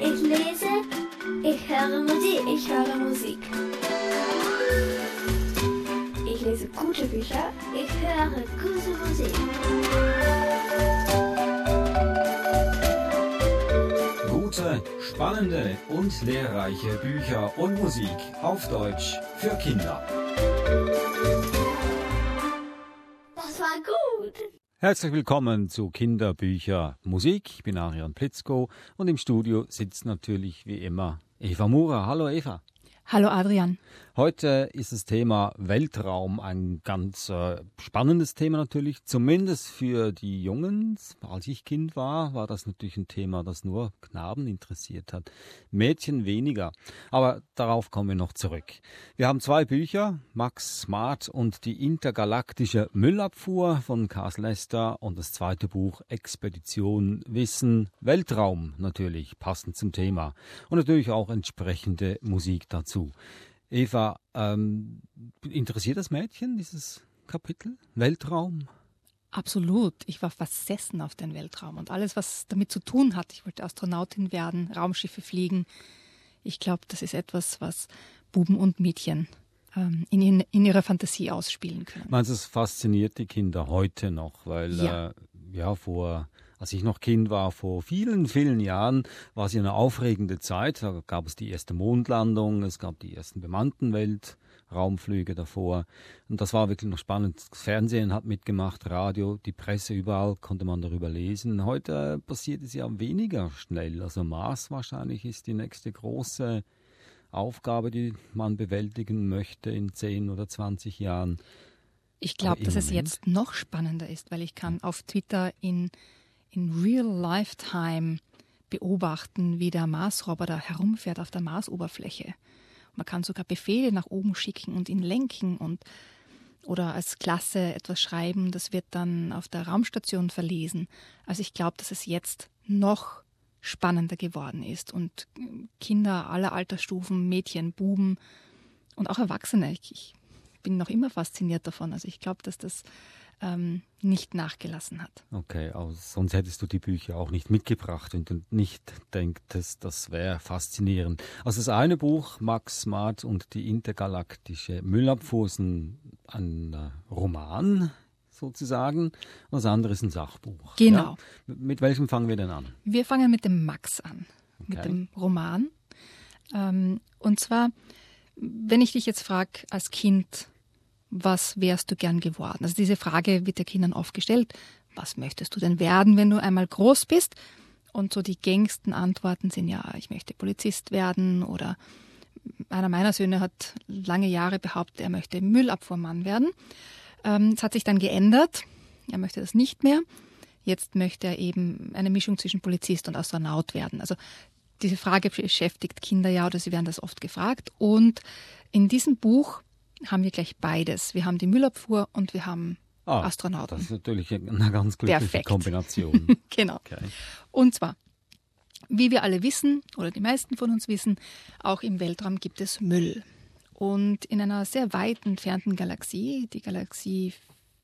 Ich lese, ich höre Musik. Ich lese gute Bücher, ich höre gute Musik. Gute, spannende und lehrreiche Bücher und Musik auf Deutsch für Kinder. Das war gut. Herzlich willkommen zu Kinderbücher Musik. Ich bin Arian Plitzko und im Studio sitzt natürlich wie immer Eva Murer. Hallo Eva. Hallo Adrian. Heute ist das Thema Weltraum ein ganz spannendes Thema natürlich, zumindest für die Jungen. Als ich Kind war das natürlich ein Thema, das nur Knaben interessiert hat, Mädchen weniger. Aber darauf kommen wir noch zurück. Wir haben 2 Bücher, Max Smart und die intergalaktische Müllabfuhr von Cas Lester und das zweite Buch Expedition Wissen Weltraum natürlich, passend zum Thema und natürlich auch entsprechende Musik dazu. Eva, interessiert das Mädchen, dieses Kapitel? Weltraum? Absolut. Ich war versessen auf den Weltraum und alles, was damit zu tun hat. Ich wollte Astronautin werden, Raumschiffe fliegen. Ich glaube, das ist etwas, was Buben und Mädchen in ihrer Fantasie ausspielen können. Meinst du, es fasziniert die Kinder heute noch? Weil als ich noch Kind war, vor vielen, vielen Jahren, war es eine aufregende Zeit. Da gab es die erste Mondlandung, es gab die ersten bemannten Weltraumflüge davor. Und das war wirklich noch spannend. Das Fernsehen hat mitgemacht, Radio, die Presse, überall konnte man darüber lesen. Heute passiert es ja weniger schnell. Also Mars wahrscheinlich ist die nächste große Aufgabe, die man bewältigen möchte in 10 oder 20 Jahren. Ich glaube, dass es jetzt noch spannender ist, weil ich kann auf Twitter in Real-Lifetime beobachten, wie der Mars-Roboter herumfährt auf der Marsoberfläche. Man kann sogar Befehle nach oben schicken und ihn lenken oder als Klasse etwas schreiben. Das wird dann auf der Raumstation verlesen. Also ich glaube, dass es jetzt noch spannender geworden ist und Kinder aller Altersstufen, Mädchen, Buben und auch Erwachsene. Ich bin noch immer fasziniert davon. Also ich glaube, dass das nicht nachgelassen hat. Okay, also sonst hättest du die Bücher auch nicht mitgebracht und du nicht denktest, das wäre faszinierend. Also das eine Buch, Max Smart und die intergalaktische Müllabfuhr, ist ein Roman sozusagen und das andere ist ein Sachbuch. Genau. Ja? Mit welchem fangen wir denn an? Wir fangen mit dem Max an, mit dem Roman. Und zwar, wenn ich dich jetzt frage als Kind, was wärst du gern geworden? Also diese Frage wird den Kindern oft gestellt. Was möchtest du denn werden, wenn du einmal groß bist? Und so die gängigsten Antworten sind ja, ich möchte Polizist werden oder einer meiner Söhne hat lange Jahre behauptet, er möchte Müllabfuhrmann werden. Es hat sich dann geändert. Er möchte das nicht mehr. Jetzt möchte er eben eine Mischung zwischen Polizist und Astronaut werden. Also diese Frage beschäftigt Kinder ja oder sie werden das oft gefragt. Und in diesem Buch haben wir gleich beides. Wir haben die Müllabfuhr und wir haben Astronauten. Das ist natürlich eine ganz glückliche Kombination. Genau. Okay. Und zwar, wie wir alle wissen, oder die meisten von uns wissen, auch im Weltraum gibt es Müll. Und in einer sehr weit entfernten Galaxie, die Galaxie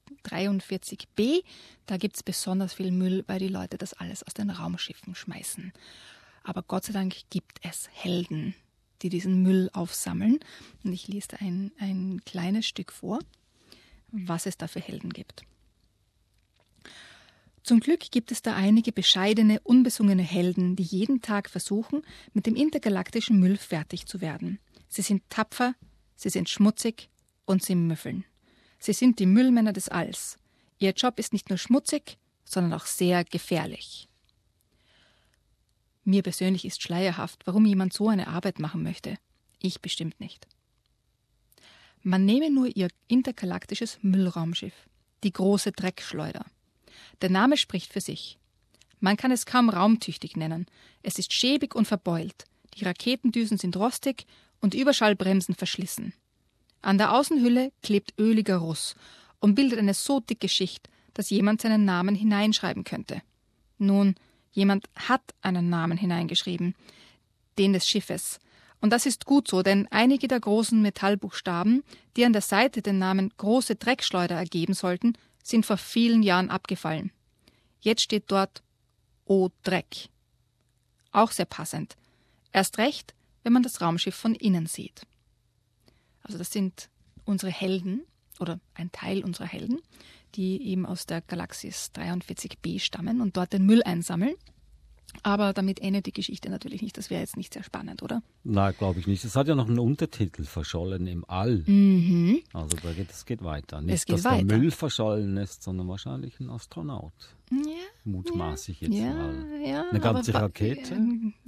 43b, da gibt es besonders viel Müll, weil die Leute das alles aus den Raumschiffen schmeißen. Aber Gott sei Dank gibt es Helden, die diesen Müll aufsammeln. Und ich lese ein kleines Stück vor, was es da für Helden gibt. Zum Glück gibt es da einige bescheidene, unbesungene Helden, die jeden Tag versuchen, mit dem intergalaktischen Müll fertig zu werden. Sie sind tapfer, sie sind schmutzig und sie müffeln. Sie sind die Müllmänner des Alls. Ihr Job ist nicht nur schmutzig, sondern auch sehr gefährlich. Mir persönlich ist schleierhaft, warum jemand so eine Arbeit machen möchte. Ich bestimmt nicht. Man nehme nur ihr intergalaktisches Müllraumschiff, die große Dreckschleuder. Der Name spricht für sich. Man kann es kaum raumtüchtig nennen. Es ist schäbig und verbeult. Die Raketendüsen sind rostig und Überschallbremsen verschlissen. An der Außenhülle klebt öliger Ruß und bildet eine so dicke Schicht, dass jemand seinen Namen hineinschreiben könnte. Nun, jemand hat einen Namen hineingeschrieben, den des Schiffes. Und das ist gut so, denn einige der großen Metallbuchstaben, die an der Seite den Namen große Dreckschleuder ergeben sollten, sind vor vielen Jahren abgefallen. Jetzt steht dort O Dreck. Auch sehr passend, Erst recht, wenn man das Raumschiff von innen sieht. Also das sind unsere Helden oder ein Teil unserer Helden, die eben aus der Galaxis 43b stammen und dort den Müll einsammeln. Aber damit endet die Geschichte natürlich nicht. Das wäre jetzt nicht sehr spannend, oder? Nein, glaube ich nicht. Es hat ja noch einen Untertitel, Verschollen im All. Mhm. Also das geht weiter. Nicht, Es geht dass weiter. der Müll verschollen ist, sondern wahrscheinlich ein Astronaut. Ja, Mutmaßig jetzt mal. ja. Eine ganze aber- Rakete?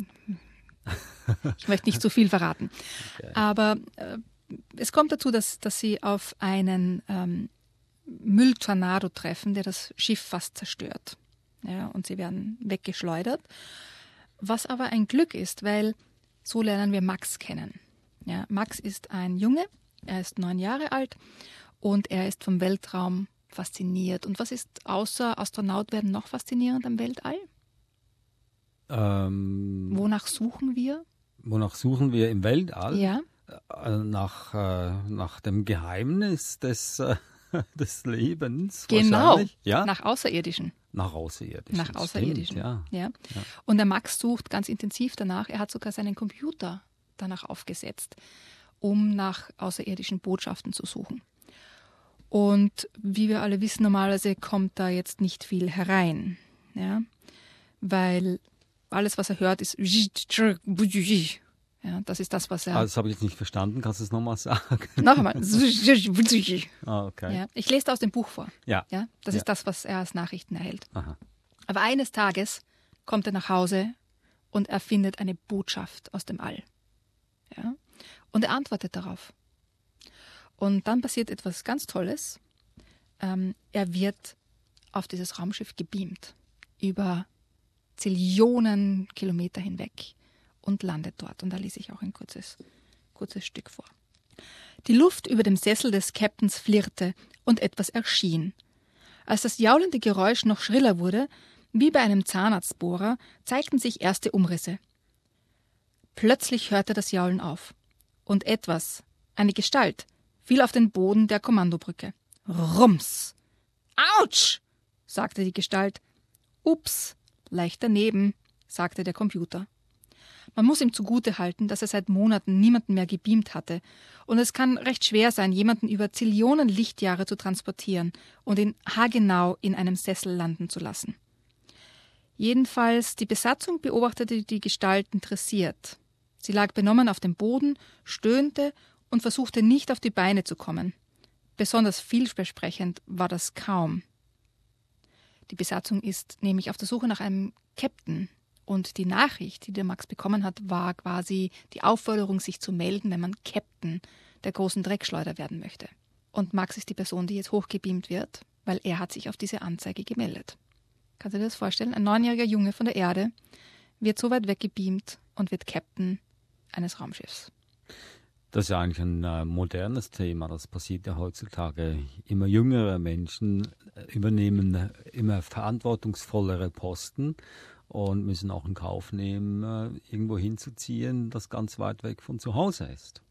Ich möchte nicht zu viel verraten. Okay. Aber es kommt dazu, dass sie auf einen Mülltornado treffen, der das Schiff fast zerstört. Ja, und sie werden weggeschleudert. Was aber ein Glück ist, weil so lernen wir Max kennen. Ja, Max ist ein Junge, er ist 9 Jahre alt und er ist vom Weltraum fasziniert. Und was ist außer Astronaut werden noch faszinierend am Weltall? Wonach suchen wir? Wonach suchen wir im Weltall? Ja. Nach dem Geheimnis des Lebens. Genau, wahrscheinlich. Ja? nach Außerirdischen. Nach Außerirdischen. Nach Außerirdischen. Stimmt, ja. Ja. Und der Max sucht ganz intensiv danach. Er hat sogar seinen Computer danach aufgesetzt, um nach außerirdischen Botschaften zu suchen. Und wie wir alle wissen, normalerweise kommt da jetzt nicht viel herein. Ja? Weil alles, was er hört, ist ja, das ist das, was er... Das habe ich jetzt nicht verstanden. Kannst du es nochmal sagen? Noch einmal. Okay. Ja, ich lese da aus dem Buch vor. Ja. Ja, das ist das, was er als Nachrichten erhält. Aha. Aber eines Tages kommt er nach Hause und er findet eine Botschaft aus dem All. Ja? Und er antwortet darauf. Und dann passiert etwas ganz Tolles. Er wird auf dieses Raumschiff gebeamt. Über Zillionen Kilometer hinweg und landet dort. Und da lese ich auch ein kurzes Stück vor. Die Luft über dem Sessel des Captains flirrte und etwas erschien. Als das jaulende Geräusch noch schriller wurde, wie bei einem Zahnarztbohrer, zeigten sich erste Umrisse. Plötzlich hörte das Jaulen auf. Und etwas, eine Gestalt, fiel auf den Boden der Kommandobrücke. Rums! Autsch! Sagte die Gestalt. Ups, leicht daneben, sagte der Computer. Man muss ihm zugute halten, dass er seit Monaten niemanden mehr gebeamt hatte. Und es kann recht schwer sein, jemanden über Zillionen Lichtjahre zu transportieren und ihn haargenau in einem Sessel landen zu lassen. Jedenfalls, die Besatzung beobachtete die Gestalt interessiert. Sie lag benommen auf dem Boden, stöhnte und versuchte nicht auf die Beine zu kommen. Besonders vielversprechend war das kaum. Die Besatzung ist nämlich auf der Suche nach einem Captain. Und die Nachricht, die der Max bekommen hat, war quasi die Aufforderung, sich zu melden, wenn man Captain der großen Dreckschleuder werden möchte. Und Max ist die Person, die jetzt hochgebeamt wird, weil er hat sich auf diese Anzeige gemeldet. Kannst du dir das vorstellen? Ein 9-jähriger Junge von der Erde wird so weit weggebeamt und wird Captain eines Raumschiffs. Das ist ja eigentlich ein modernes Thema. Das passiert ja heutzutage. Immer jüngere Menschen übernehmen immer verantwortungsvollere Posten und müssen auch in Kauf nehmen, irgendwo hinzuziehen, das ganz weit weg von zu Hause ist.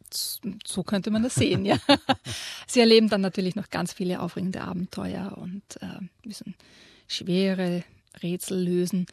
So könnte man das sehen, ja. Sie erleben dann natürlich noch ganz viele aufregende Abenteuer und müssen schwere Rätsel lösen.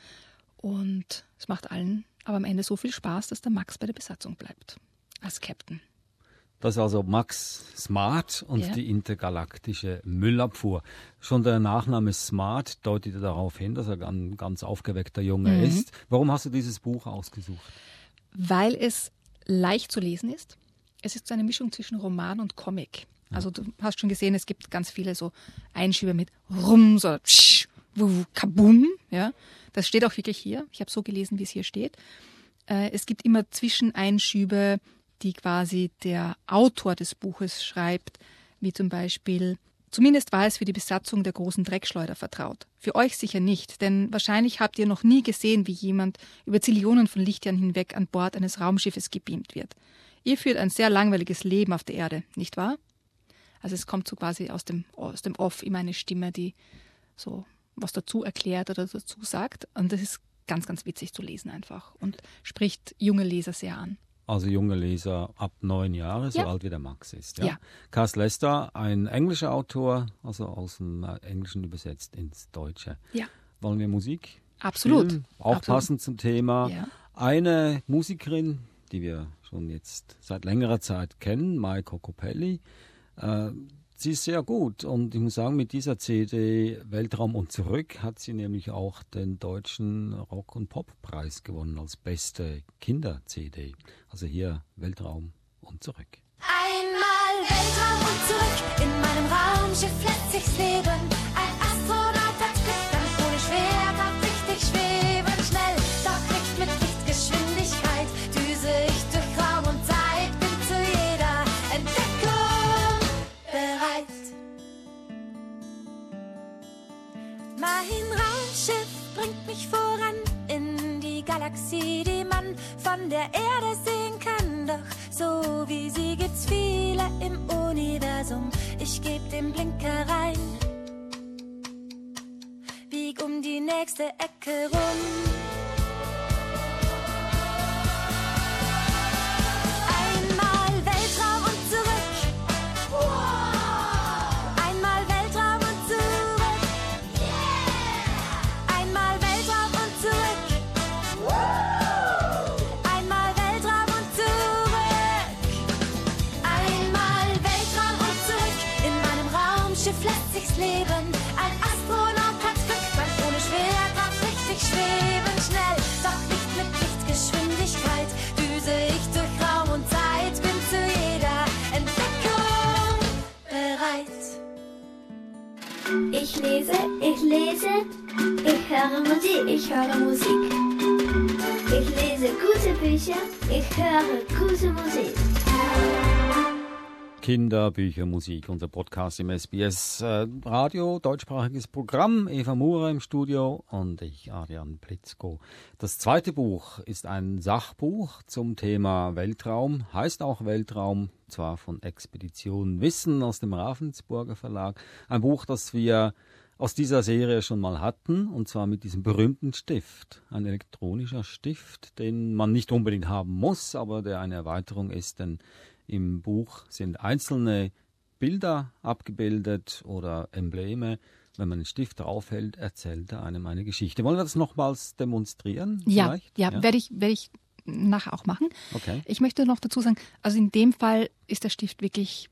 Und es macht allen aber am Ende so viel Spaß, dass der Max bei der Besatzung bleibt, als Captain. Das ist also Max Smart und die intergalaktische Müllabfuhr. Schon der Nachname Smart deutet darauf hin, dass er ein ganz aufgeweckter Junge ist. Warum hast du dieses Buch ausgesucht? Weil es leicht zu lesen ist. Es ist so eine Mischung zwischen Roman und Comic. Also du hast schon gesehen, es gibt ganz viele so Einschübe mit Rums oder Psch, Kabum. Ja? Das steht auch wirklich hier. Ich habe so gelesen, wie es hier steht. Es gibt immer Zwischeneinschübe, die quasi der Autor des Buches schreibt, wie zum Beispiel: Zumindest war es für die Besatzung der großen Dreckschleuder vertraut. Für euch sicher nicht, denn wahrscheinlich habt ihr noch nie gesehen, wie jemand über Zillionen von Lichtjahren hinweg an Bord eines Raumschiffes gebeamt wird. Ihr führt ein sehr langweiliges Leben auf der Erde, nicht wahr? Also es kommt so quasi aus dem Off immer eine Stimme, die so was dazu erklärt oder dazu sagt. Und das ist ganz, ganz witzig zu lesen einfach und spricht junge Leser sehr an. Also junge Leser ab 9 Jahre, so Ja. alt wie der Max ist. Ja. Cass Lester, ein englischer Autor, also aus dem Englischen übersetzt ins Deutsche. Ja. Wollen wir Musik? Absolut. Spielen? Auch Absolut. passend zum Thema. Ja. Eine Musikerin, die wir schon jetzt seit längerer Zeit kennen, Maiko Copelli, sie ist sehr gut und ich muss sagen, mit dieser CD Weltraum und zurück hat sie nämlich auch den deutschen Rock- und Poppreis gewonnen als beste Kinder-CD. Also hier Weltraum und zurück. Einmal Weltraum und zurück, in meinem Raumschiff lässt sich's leben. Ein Astronaut hat Glück, kann ohne Schwerkraft richtig schweben. Schnell, doch nicht mit Lichtgeschwindigkeit, düse ich durch Raum und Zeit, bin zu jeder Entdeckung bereit. Mein Raumschiff bringt mich voran in die Galaxie, die man von der Erde sehen kann. Doch so wie sie gibt's viele im Universum. Ich geb den Blinker rein, bieg um die nächste Ecke rum. Einmal Weltraum und zurück. Einmal Weltraum und zurück. Einmal Weltraum und zurück. Einmal Weltraum und zurück. Einmal Weltraum und zurück. In meinem Raumschiff lässt sich's leben. Ein Astronaut hat Glück, kann ohne Schwerkraft richtig schweben. Schnell, doch nicht mit Lichtgeschwindigkeit, düse ich durch Raum und Zeit, bin zu jeder Entdeckung bereit. Ich lese, ich höre Musik, ich höre Musik. Ich lese gute Bücher, ich höre gute Musik. Kinder, Bücher, Musik, unser Podcast im SBS Radio, deutschsprachiges Programm. Eva Murer im Studio und ich, Adrian Plitzko. Das zweite Buch ist ein Sachbuch zum Thema Weltraum, heißt auch Weltraum, zwar von Expedition Wissen aus dem Ravensburger Verlag. Ein Buch, das wir aus dieser Serie schon mal hatten, und zwar mit diesem berühmten Stift. Ein elektronischer Stift, den man nicht unbedingt haben muss, aber der eine Erweiterung ist, denn im Buch sind einzelne Bilder abgebildet oder Embleme. Wenn man einen Stift draufhält, erzählt er einem eine Geschichte. Wollen wir das nochmals demonstrieren? Ja, werde ich nachher auch machen. Okay. Ich möchte noch dazu sagen, also in dem Fall ist der Stift wirklich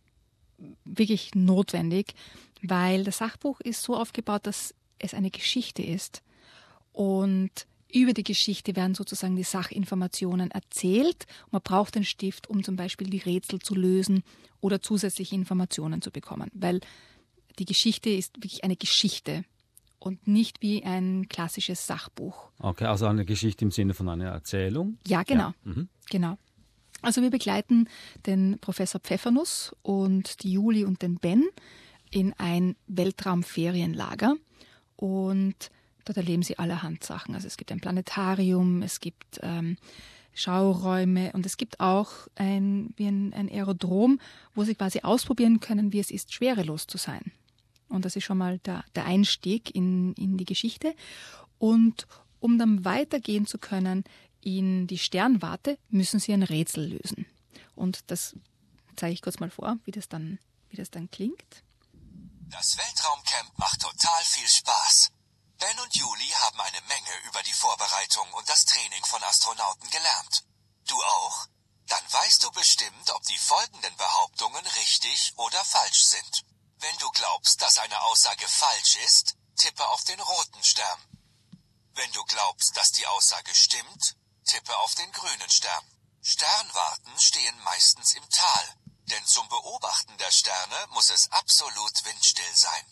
notwendig, weil das Sachbuch ist so aufgebaut, dass es eine Geschichte ist und über die Geschichte werden sozusagen die Sachinformationen erzählt. Man braucht den Stift, um zum Beispiel die Rätsel zu lösen oder zusätzliche Informationen zu bekommen, weil die Geschichte ist wirklich eine Geschichte und nicht wie ein klassisches Sachbuch. Okay, also eine Geschichte im Sinne von einer Erzählung? Ja, genau. Ja. Genau. Also wir begleiten den Professor Pfeffernuss und die Juli und den Ben in ein Weltraumferienlager und dort erleben sie allerhand Sachen. Also es gibt ein Planetarium, es gibt Schauräume und es gibt auch ein Aerodrom, wo sie quasi ausprobieren können, wie es ist, schwerelos zu sein. Und das ist schon mal der Einstieg in die Geschichte. Und um dann weitergehen zu können in die Sternwarte, müssen sie ein Rätsel lösen. Und das zeige ich kurz mal vor, wie das dann klingt. Das Weltraumcamp macht total viel Spaß. Ben und Juli haben eine Menge über die Vorbereitung und das Training von Astronauten gelernt. Du auch? Dann weißt du bestimmt, ob die folgenden Behauptungen richtig oder falsch sind. Wenn du glaubst, dass eine Aussage falsch ist, tippe auf den roten Stern. Wenn du glaubst, dass die Aussage stimmt, tippe auf den grünen Stern. Sternwarten stehen meistens im Tal, denn zum Beobachten der Sterne muss es absolut windstill sein.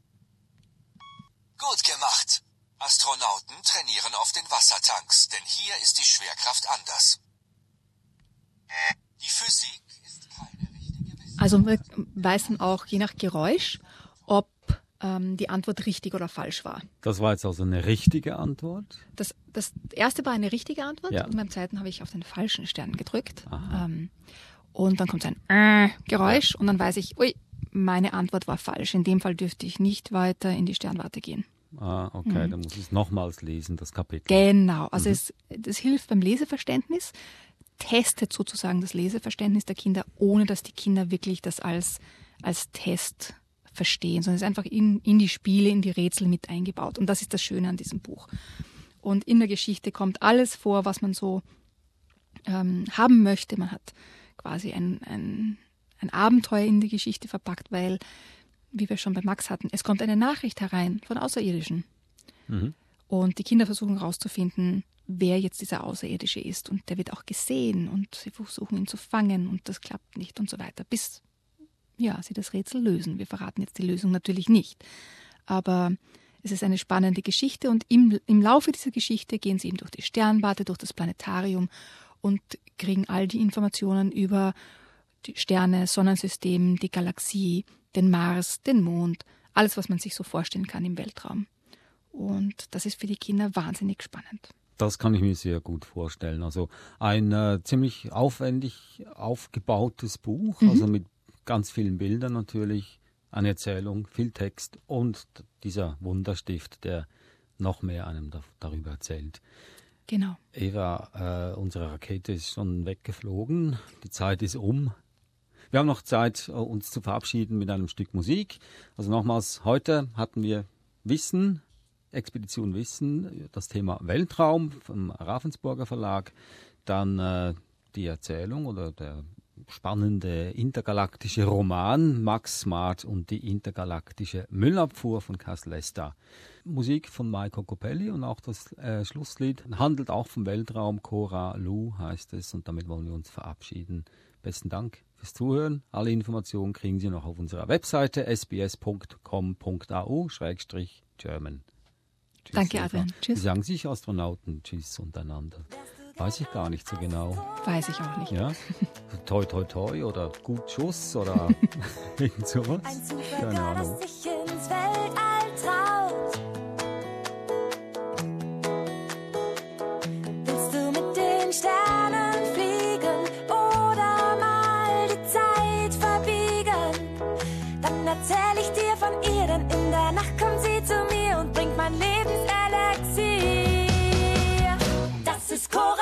Gut gemacht. Astronauten trainieren auf den Wassertanks, denn hier ist die Schwerkraft anders. Die Physik ist keine richtige Wissenschaft. Also wir weiß dann auch je nach Geräusch, ob die Antwort richtig oder falsch war. Das war jetzt also eine richtige Antwort? Das erste war eine richtige Antwort Ja. und beim zweiten habe ich auf den falschen Stern gedrückt. Und dann kommt ein Geräusch und dann weiß ich, ui, meine Antwort war falsch. In dem Fall dürfte ich nicht weiter in die Sternwarte gehen. Okay, dann muss ich es nochmals lesen, das Kapitel. Genau, also das hilft beim Leseverständnis, testet sozusagen das Leseverständnis der Kinder, ohne dass die Kinder wirklich das als Test verstehen, sondern es ist einfach in die Spiele, in die Rätsel mit eingebaut. Und das ist das Schöne an diesem Buch. Und in der Geschichte kommt alles vor, was man so haben möchte. Man hat quasi ein Abenteuer in die Geschichte verpackt, weil, wie wir schon bei Max hatten, es kommt eine Nachricht herein von Außerirdischen. Mhm. Und die Kinder versuchen herauszufinden, wer jetzt dieser Außerirdische ist. Und der wird auch gesehen und sie versuchen ihn zu fangen und das klappt nicht und so weiter, bis sie das Rätsel lösen. Wir verraten jetzt die Lösung natürlich nicht. Aber es ist eine spannende Geschichte und im Laufe dieser Geschichte gehen sie eben durch die Sternwarte, durch das Planetarium und kriegen all die Informationen über die Sterne, Sonnensystem, die Galaxie, den Mars, den Mond, alles, was man sich so vorstellen kann im Weltraum. Und das ist für die Kinder wahnsinnig spannend. Das kann ich mir sehr gut vorstellen. Also ein ziemlich aufwendig aufgebautes Buch, also mit ganz vielen Bildern natürlich, eine Erzählung, viel Text und dieser Wunderstift, der noch mehr einem darüber erzählt. Genau. Eva, unsere Rakete ist schon weggeflogen, die Zeit ist um. Wir haben noch Zeit, uns zu verabschieden mit einem Stück Musik. Also nochmals, heute hatten wir Expedition Wissen, das Thema Weltraum vom Ravensburger Verlag, dann die Erzählung oder der spannende intergalaktische Roman Max Smart und die intergalaktische Müllabfuhr von Caslesta. Musik von Maiko Copelli und auch das Schlusslied handelt auch vom Weltraum. Cora Lu heißt es und damit wollen wir uns verabschieden. Besten Dank fürs Zuhören. Alle Informationen kriegen Sie noch auf unserer Webseite sbs.com.au/German. Tschüss, danke, Eva. Adrian. Tschüss. Sie sagen sich Astronauten Tschüss untereinander. Weiß ich gar nicht so genau. Weiß ich auch nicht. Ja? Toi, toi, toi oder gut Schuss oder irgend sowas. Ein Zufall, Keine Ahnung. das sich ins Weltall traut. Willst du mit den Sternen fliegen oder mal die Zeit verbiegen? Dann erzähl ich dir von ihr, denn in der Nacht kommt sie zu mir und bringt mein Lebenselixier. Das ist Cora